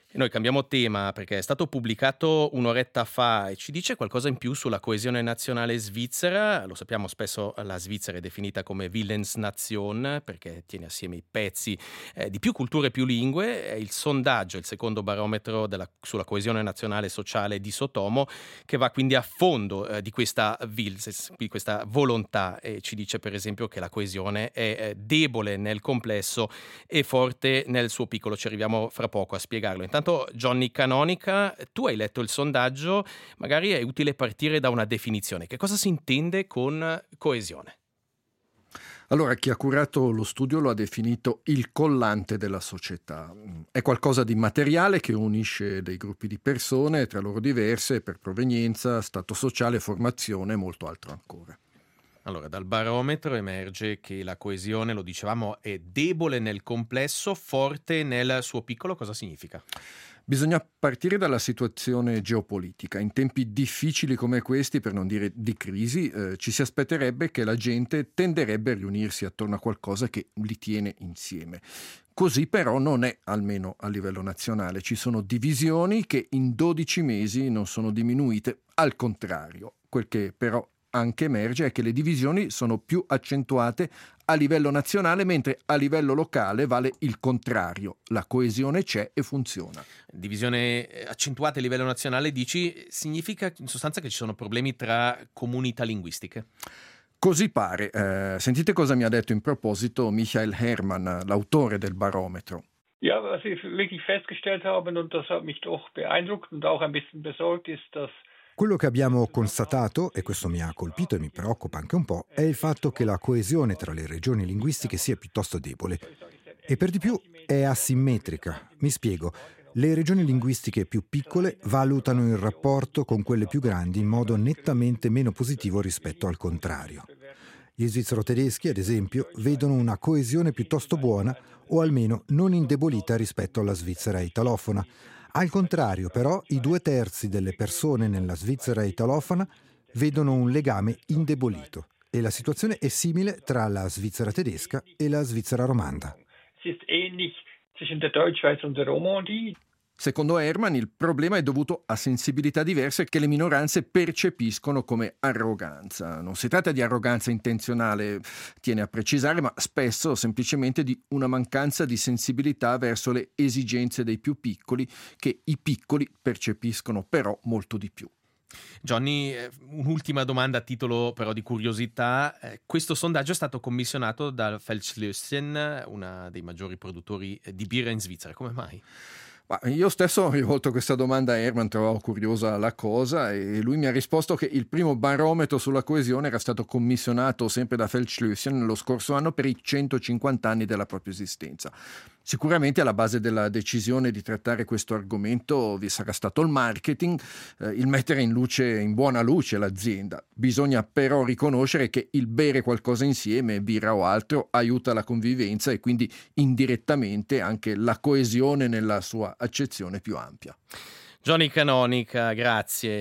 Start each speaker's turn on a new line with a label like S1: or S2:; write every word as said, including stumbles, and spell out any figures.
S1: E noi cambiamo tema perché è stato pubblicato un'oretta fa e ci dice qualcosa in più sulla coesione nazionale svizzera. Lo sappiamo, spesso la Svizzera è definita come Willensnation perché tiene assieme i pezzi eh, di più culture e più lingue. È il sondaggio, il secondo barometro della- sulla coesione nazionale e sociale di Sotomo, che va quindi a fondo eh, di questa Wils, di questa volontà, e ci dice per esempio che la coesione è eh, debole nel complesso e forte nel suo piccolo. Ci arriviamo fra poco a spiegarlo. Intanto, Johnny Canonica, tu hai letto il sondaggio, magari è utile partire da una definizione. Che cosa si intende con coesione?
S2: Allora, chi ha curato lo studio lo ha definito il collante della società. È qualcosa di materiale che unisce dei gruppi di persone tra loro diverse per provenienza, stato sociale, formazione e molto altro ancora.
S1: Allora, dal barometro emerge che la coesione, lo dicevamo, è debole nel complesso, forte nel suo piccolo. Cosa significa?
S2: Bisogna partire dalla situazione geopolitica. In tempi difficili come questi, per non dire di crisi, eh, ci si aspetterebbe che la gente tenderebbe a riunirsi attorno a qualcosa che li tiene insieme. Così però non è, almeno a livello nazionale. Ci sono divisioni che in dodici mesi non sono diminuite, al contrario. Quel che però anche emerge è che le divisioni sono più accentuate a livello nazionale, mentre a livello locale vale il contrario. La coesione c'è e funziona.
S1: Divisione eh, accentuata a livello nazionale, dici, significa in sostanza che ci sono problemi tra comunità linguistiche?
S2: Così pare. Eh, sentite cosa mi ha detto in proposito Michael Hermann, l'autore del barometro.
S3: Ja, was ich wirklich festgestellt habe, und das hat mich doch beeindruckt und auch ein bisschen besorgt, ist, dass
S4: Quello che abbiamo constatato, e questo mi ha colpito e mi preoccupa anche un po', è il fatto che la coesione tra le regioni linguistiche sia piuttosto debole. E per di più è asimmetrica. Mi spiego. Le regioni linguistiche più piccole valutano il rapporto con quelle più grandi in modo nettamente meno positivo rispetto al contrario. Gli svizzero-tedeschi, ad esempio, vedono una coesione piuttosto buona o almeno non indebolita rispetto alla Svizzera italofona. Al contrario, però, i due terzi delle persone nella Svizzera italofona vedono un legame indebolito e la situazione è simile tra la Svizzera tedesca e la Svizzera romanda.
S3: es ist ähnlich zwischen der Deutschschweiz und der Romandie.
S2: Secondo Hermann il problema è dovuto a sensibilità diverse che le minoranze percepiscono come arroganza. Non si tratta di arroganza intenzionale, tiene a precisare, ma spesso semplicemente di una mancanza di sensibilità verso le esigenze dei più piccoli, che i piccoli percepiscono però molto di più.
S1: Johnny, eh, un'ultima domanda a titolo però di curiosità. Eh, questo sondaggio è stato commissionato dal Feldschlösschen, una dei maggiori produttori eh, di birra in Svizzera. Come mai?
S2: Ma io stesso ho rivolto questa domanda a Hermann, trovavo curiosa la cosa, e lui mi ha risposto che il primo barometro sulla coesione era stato commissionato sempre da Feldschlösschen lo scorso anno per i centocinquanta anni della propria esistenza. Sicuramente alla base della decisione di trattare questo argomento vi sarà stato il marketing, eh, il mettere in luce, in buona luce l'azienda. Bisogna però riconoscere che il bere qualcosa insieme, birra o altro, aiuta la convivenza e quindi indirettamente anche la coesione nella sua accezione più ampia.
S1: Johnny Canonica, grazie.